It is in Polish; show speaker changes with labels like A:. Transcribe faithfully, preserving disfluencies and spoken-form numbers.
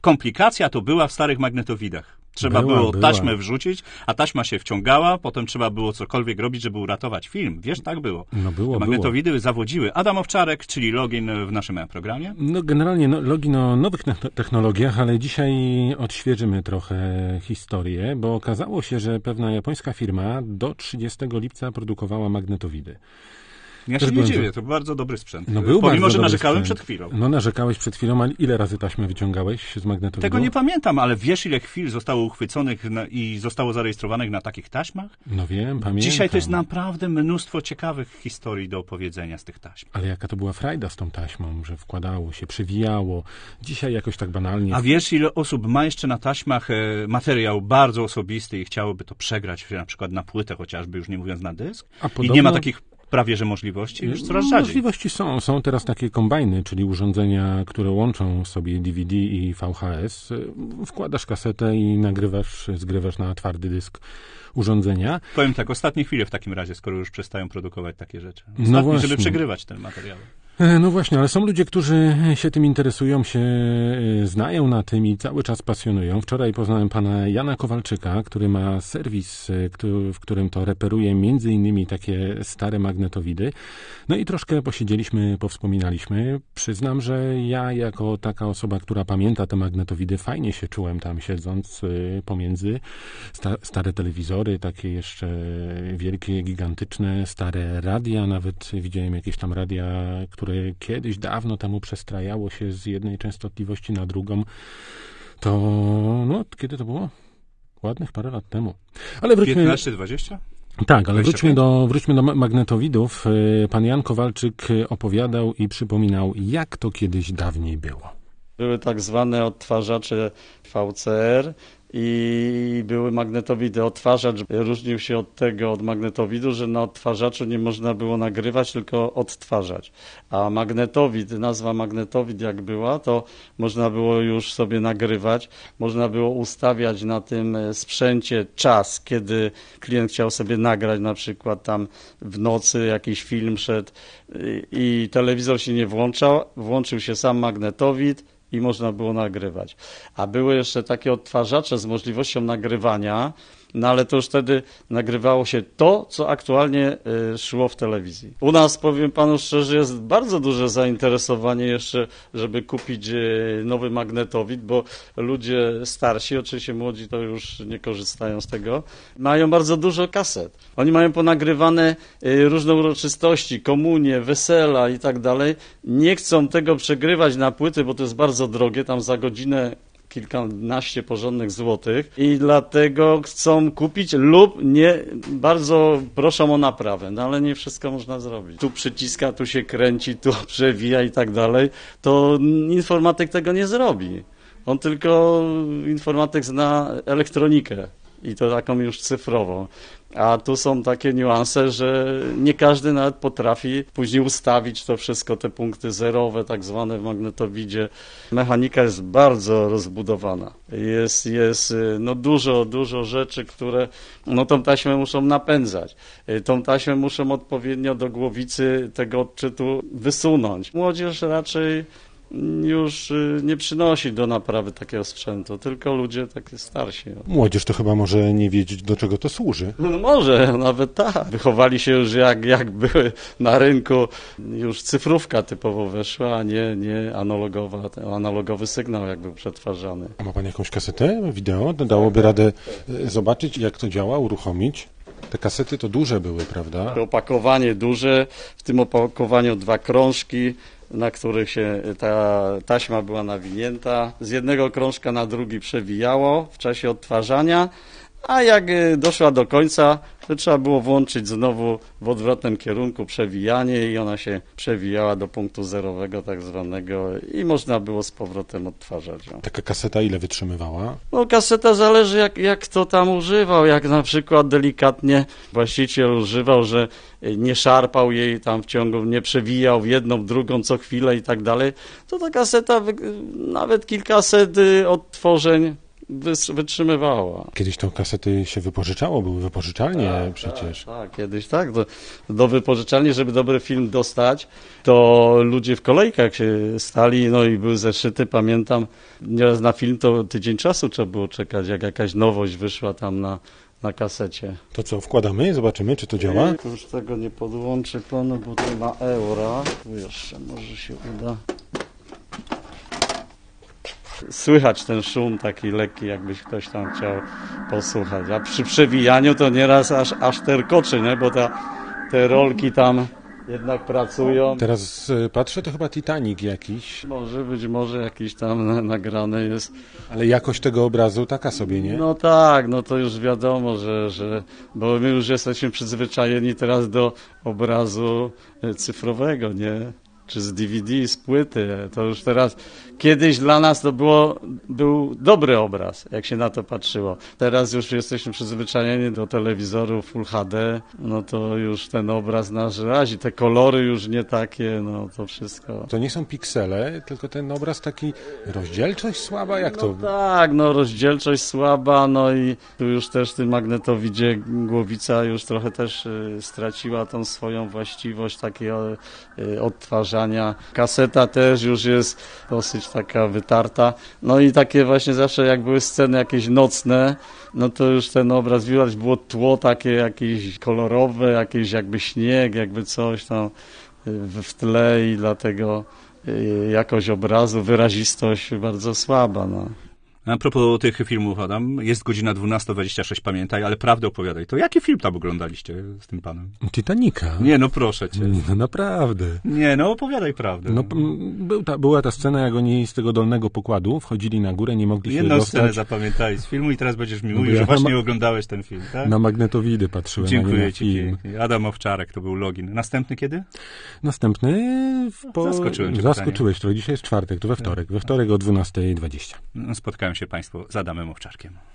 A: komplikacja to była w starych magnetowidach. Trzeba
B: była,
A: było
B: była.
A: taśmę wrzucić, a taśma się wciągała, potem trzeba było cokolwiek robić, żeby uratować film. Wiesz, tak było.
B: No było,
A: Magnetowidy
B: było.
A: zawodziły. Adam Owczarek, czyli login w naszym programie.
B: No generalnie no, login o nowych technologiach, ale dzisiaj odświeżymy trochę historię, bo okazało się, że pewna japońska firma do trzydziestego lipca produkowała magnetowidy.
A: Ja
B: Też
A: się nie
B: byłem
A: dziwię,
B: za-
A: to bardzo dobry sprzęt.
B: No był
A: Pomimo,
B: bardzo
A: że
B: dobry
A: narzekałem
B: sprzęt.
A: przed chwilą.
B: No narzekałeś przed chwilą, ale ile razy taśmę wyciągałeś z magnetowidu?
A: Tego nie pamiętam, ale wiesz, ile chwil zostało uchwyconych na, i zostało zarejestrowanych na takich taśmach?
B: No wiem, pamiętam.
A: Dzisiaj to jest naprawdę mnóstwo ciekawych historii do opowiedzenia z tych taśm.
B: Ale jaka to była frajda z tą taśmą, że wkładało się, przewijało. Dzisiaj jakoś tak banalnie...
A: A wiesz, ile osób ma jeszcze na taśmach e, materiał bardzo osobisty i chciałoby to przegrać, na przykład na płytę chociażby, już nie mówiąc na dysk?
B: A
A: I
B: podobno-
A: nie ma takich prawie że możliwości, już coraz rzadziej.
B: Możliwości są. Są teraz takie kombajny, czyli urządzenia, które łączą sobie D V D i V H S. Wkładasz kasetę i nagrywasz, zgrywasz na twardy dysk urządzenia.
A: Powiem tak, ostatnie chwile w takim razie, skoro już przestają produkować takie rzeczy.
B: No
A: Ostatnie,
B: właśnie.
A: żeby przegrywać ten materiał.
B: E, No właśnie, ale są ludzie, którzy się tym interesują, się e, znają na tym i cały czas pasjonują. Wczoraj poznałem pana Jana Kowalczyka, który ma serwis, e, któ- w którym to reperuje między innymi takie stare magnetowidy. No i troszkę posiedzieliśmy, powspominaliśmy. Przyznam, że ja jako taka osoba, która pamięta te magnetowidy, fajnie się czułem tam siedząc e, pomiędzy sta- stare telewizory, takie jeszcze wielkie, gigantyczne, stare radia, nawet widziałem jakieś tam radia, które kiedyś dawno temu przestrajało się z jednej częstotliwości na drugą, to no, kiedy to było? Ładnych parę lat temu. Ale wróćmy...
A: piętnaście dwadzieścia?
B: Tak, ale
A: dwadzieścia
B: wróćmy
A: pięć?
B: do, wróćmy do ma- magnetowidów. E, Pan Jan Kowalczyk opowiadał i przypominał, jak to kiedyś dawniej było.
C: Były tak zwane odtwarzacze V C R i były magnetowidy. Odtwarzacz różnił się od tego, od magnetowidu, że na odtwarzaczu nie można było nagrywać, tylko odtwarzać. A magnetowid, nazwa magnetowid jak była, to można było już sobie nagrywać, można było ustawiać na tym sprzęcie czas, kiedy klient chciał sobie nagrać, na przykład tam w nocy jakiś film szedł i, i telewizor się nie włączał, włączył się sam magnetowid, i można było nagrywać. A były jeszcze takie odtwarzacze z możliwością nagrywania, no ale to już wtedy nagrywało się to, co aktualnie y, szło w telewizji. U nas, powiem panu szczerze, jest bardzo duże zainteresowanie jeszcze, żeby kupić y, nowy magnetowid, bo ludzie starsi, oczywiście młodzi to już nie korzystają z tego, mają bardzo dużo kaset. Oni mają ponagrywane y, różne uroczystości, komunie, wesela i tak dalej. Nie chcą tego przegrywać na płyty, bo to jest bardzo drogie, tam za godzinę kilkanaście porządnych złotych i dlatego chcą kupić lub nie, bardzo proszą o naprawę, no ale nie wszystko można zrobić. Tu przyciska, tu się kręci, tu przewija i tak dalej, to informatyk tego nie zrobi. On tylko, informatyk zna elektronikę i to taką już cyfrową. A tu są takie niuanse, że nie każdy nawet potrafi później ustawić to wszystko, te punkty zerowe, tak zwane w magnetowidzie. Mechanika jest bardzo rozbudowana. Jest, jest no dużo, dużo rzeczy, które no tą taśmę muszą napędzać. Tą taśmę muszą odpowiednio do głowicy tego odczytu wysunąć. Młodzież raczej już nie przynosi do naprawy takiego sprzętu, tylko ludzie takie starsi.
B: Młodzież to chyba może nie wiedzieć, do czego to służy.
C: No może, nawet tak. Wychowali się już jak, jak były na rynku, już cyfrówka typowo weszła, a nie, nie analogowa, analogowy sygnał jak był przetwarzany.
B: A ma pan jakąś kasetę wideo? Dałoby radę e, zobaczyć, jak to działa, uruchomić? Te kasety to duże były, prawda?
C: To opakowanie duże, w tym opakowaniu dwa krążki, na których się ta taśma była nawinięta. Z jednego krążka na drugi przewijało w czasie odtwarzania, a jak doszła do końca, to trzeba było włączyć znowu w odwrotnym kierunku przewijanie i ona się przewijała do punktu zerowego tak zwanego i można było z powrotem odtwarzać ją.
B: Taka kaseta ile wytrzymywała?
C: No kaseta zależy jak, jak to tam używał, jak na przykład delikatnie właściciel używał, że nie szarpał jej tam w ciągu, nie przewijał w jedną, w drugą co chwilę i tak dalej, to ta kaseta nawet kilkaset odtworzeń wys- wytrzymywała.
B: Kiedyś to kasety się wypożyczało, były wypożyczalnie
C: Tak,
B: przecież.
C: Tak, tak, kiedyś tak. Do, do wypożyczalni, żeby dobry film dostać, to ludzie w kolejkach się stali, no i były zeszyty, pamiętam. Nieraz na film to tydzień czasu trzeba było czekać, jak jakaś nowość wyszła tam na, na kasecie.
B: To co, wkładamy? Zobaczymy, czy to działa?
C: Tu już tego nie podłączy panu, bo tu ma eura. Tu jeszcze może się uda. Słychać ten szum taki lekki, jakbyś ktoś tam chciał posłuchać. A przy przewijaniu to nieraz aż, aż terkoczy, nie? Bo ta, te rolki tam jednak pracują.
B: Teraz y, patrzę, to chyba Titanic jakiś,
C: Może być może jakiś tam na, nagrane jest.
B: ale jakość tego obrazu taka sobie, nie?
C: No tak, no to już wiadomo, że, że bo my już jesteśmy przyzwyczajeni teraz do obrazu cyfrowego, nie? Czy z D V D, z płyty. To już teraz, kiedyś dla nas to było, był dobry obraz, jak się na to patrzyło. Teraz już jesteśmy przyzwyczajeni do telewizorów Full H D, no to już ten obraz nas razi. Te kolory już nie takie, no to wszystko.
B: To nie są piksele, tylko ten obraz taki, rozdzielczość słaba, jak to?
C: No tak, no rozdzielczość słaba, no i tu już też w tym magnetowidzie głowica już trochę też y, straciła tą swoją właściwość takiego y, odtwarzania. Kaseta też już jest dosyć taka wytarta. No i takie właśnie zawsze jak były sceny jakieś nocne, no to już ten obraz widać, było tło takie jakieś kolorowe, jakieś jakby śnieg, jakby coś tam w, w tle i dlatego y, jakość obrazu, wyrazistość bardzo słaba. No.
A: A propos tych filmów, Adam, jest godzina dwunasta dwadzieścia sześć, pamiętaj, ale prawdę opowiadaj. To jaki film tam oglądaliście z tym panem?
B: Titanica.
A: Nie, no proszę cię.
B: No naprawdę.
A: Nie, no opowiadaj prawdę.
B: No, m, był ta, była ta scena, jak oni z tego dolnego pokładu wchodzili na górę, nie mogli się
A: Jedną
B: dostać.
A: scenę zapamiętaj z filmu i teraz będziesz mi
B: No
A: mówił,
B: bo
A: że
B: ja
A: właśnie
B: na-
A: oglądałeś ten film, tak?
B: Na magnetowidy patrzyłem, a nie
A: Dziękuję
B: na
A: ci
B: film.
A: pięknie. Adam Owczarek, to był login. Następny kiedy?
B: Następny... W po...
A: Zaskoczyłem cię
B: Zaskoczyłeś trochę. Dzisiaj jest czwartek, to we wtorek. We wtorek o dwunasta dwadzieścia.
A: Spotkają się państwo z Adamem Owczarkiem.